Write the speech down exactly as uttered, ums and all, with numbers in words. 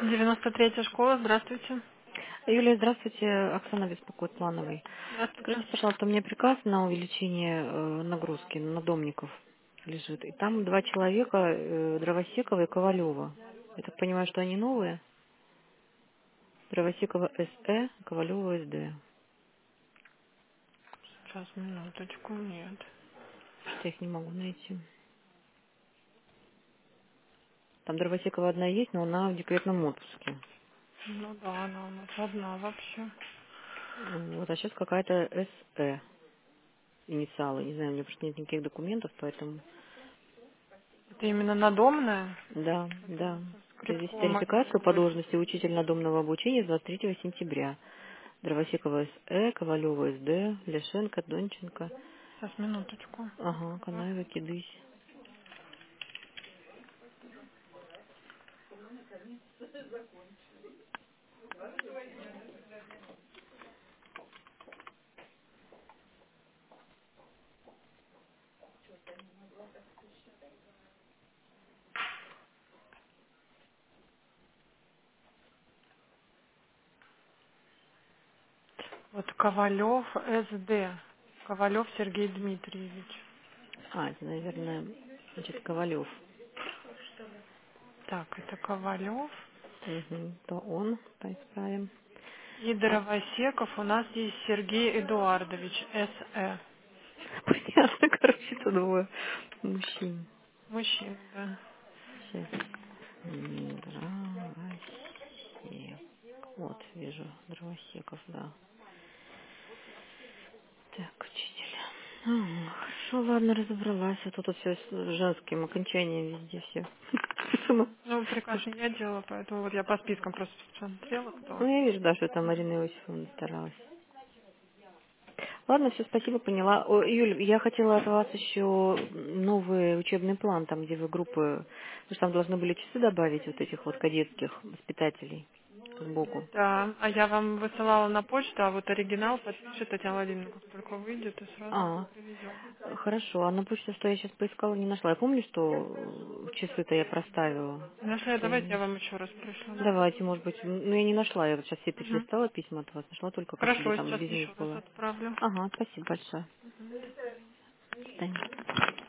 девяносто третья школа, здравствуйте. Юлия, здравствуйте. Оксана беспокоит, Плановый. Здравствуйте. Скажите, пожалуйста, у меня приказ на увеличение э, нагрузки на домников лежит. И там два человека, э, Дровосекова и Ковалева. Я так понимаю, что они новые? Дровосекова СЭ, Ковалева СД. Сейчас, минуточку, нет. Что-то я их не могу найти. Там Дровосекова одна есть, но она в декретном отпуске. Ну да, она у нас одна вообще. Вот, а сейчас какая-то СЭ, инициалы. Не знаю, у меня просто нет никаких документов, поэтому... Это именно надомная? Да, Это да. со Произвести скриптом тарификацию по один должности учитель надомного обучения с двадцать третьего сентября. Дровосекова СЭ, Ковалева СД, Ляшенко, Донченко, Сейчас, минуточку. ага, Канаева, Кидысь. Вот Ковалев СД. Ковалев Сергей Дмитриевич. А, это, наверное, значит, Ковалев. Так, это Ковалев. Угу, то он, поисправим. И А, Дровосеков у нас есть Сергей Эдуардович, СЭ. понятно, короче, это двое мужчин. Мужчина, да. Сейчас. Дровосек. Вот, вижу, Дровосеков, да. Так, учитель. Ага, хорошо, ладно, разобралась. А то тут все с женским окончанием везде все. Ну, приказ не я делала, поэтому вот я по спискам просто посмотрела, кто. Ну, я вижу, да, что там Марина Иосифовна старалась. Ладно, все, спасибо, поняла. О, Юль, я хотела от вас еще новый учебный план, там, где вы группы, потому что там должны были часы добавить вот этих вот кадетских воспитателей сбоку. Да, а я вам высылала на почту, а вот оригинал подпишет Татьяна Владимировна, как только выйдет, и сразу А, привезем. хорошо. А на почту, что я сейчас поискала, не нашла. Я помню, что часы-то я проставила. Нашла, Что я давайте не я нашла. вам еще раз пришлю. Давайте, может быть, м, ну я не нашла. Я вот сейчас все Мгм. перелистала письма от вас, нашла только какие Хорошо, там сейчас без них еще раз было. отправлю. Ага, спасибо большое. Мгм. До свидания.